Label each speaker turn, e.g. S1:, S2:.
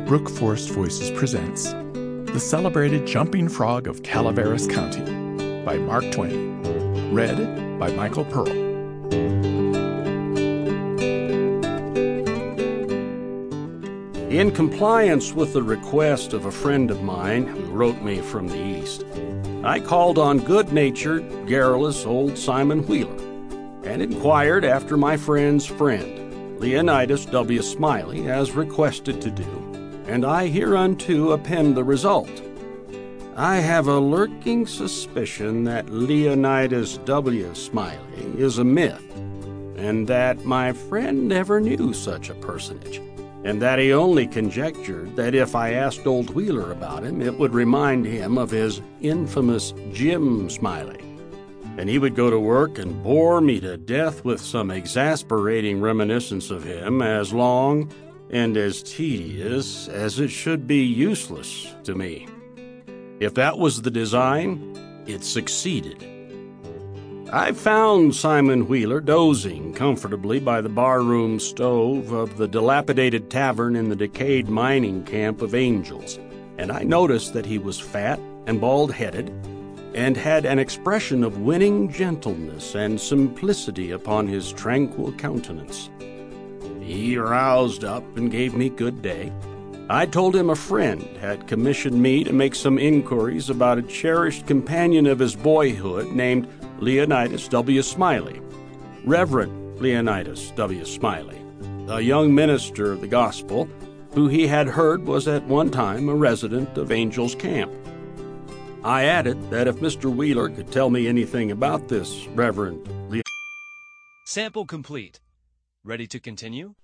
S1: Brook Forest Voices presents The Celebrated Jumping Frog of Calaveras County by Mark Twain. Read by Michael Pearl.
S2: In compliance with the request of a friend of mine who wrote me from the East, I called on good-natured, garrulous old Simon Wheeler and inquired after my friend's friend, Leonidas W. Smiley, as requested to do, and I hereunto append the result. I have a lurking suspicion that Leonidas W. Smiley is a myth, and that my friend never knew such a personage, and that he only conjectured that if I asked old Wheeler about him, it would remind him of his infamous Jim Smiley, and he would go to work and bore me to death with some exasperating reminiscence of him as long and as tedious as it should be useless to me. If that was the design, it succeeded. I found Simon Wheeler dozing comfortably by the barroom stove of the dilapidated tavern in the decayed mining camp of Angels, and I noticed that he was fat and bald-headed and had an expression of winning gentleness and simplicity upon his tranquil countenance. He roused up and gave me good day. I told him a friend had commissioned me to make some inquiries about a cherished companion of his boyhood named Leonidas W. Smiley, Reverend Leonidas W. Smiley, a young minister of the gospel who he had heard was at one time a resident of Angel's Camp. I added that if Mr. Wheeler could tell me anything about this Reverend
S3: Sample complete. Ready to continue?